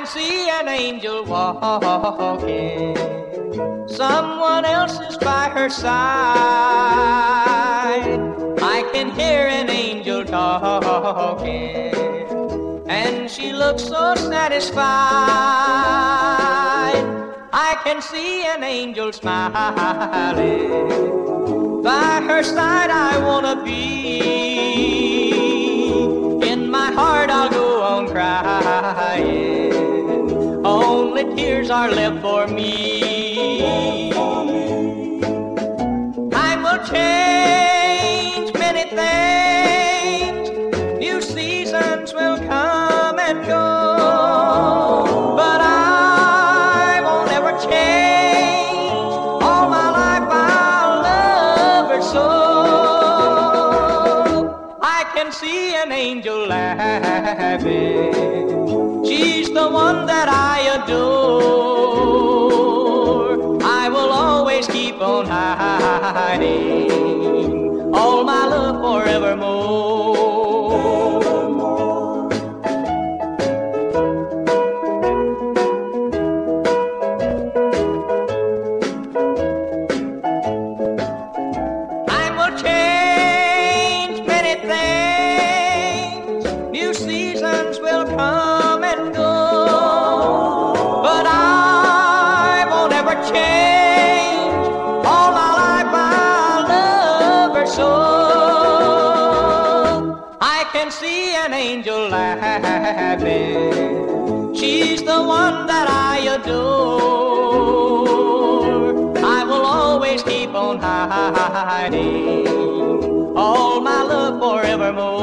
can see an angel walking, someone else is by her side. I can hear an angel talking, and she looks so satisfied. I can see an angel smiling, by her side I wanna be. In my heart I'll go on crying, only tears are left for me. Time will change many things, new seasons will come and go, but I won't ever change. All my life I'll love her so. I can see an angel laughing, she's the one that I adore. I will always keep on hiding all my love forevermore. Time will change many things, new seasons will come and go, but I won't ever change. All my life I'll love her so. I can see an angel laughing, she's the one that I adore. I will always keep on hiding all my love forevermore.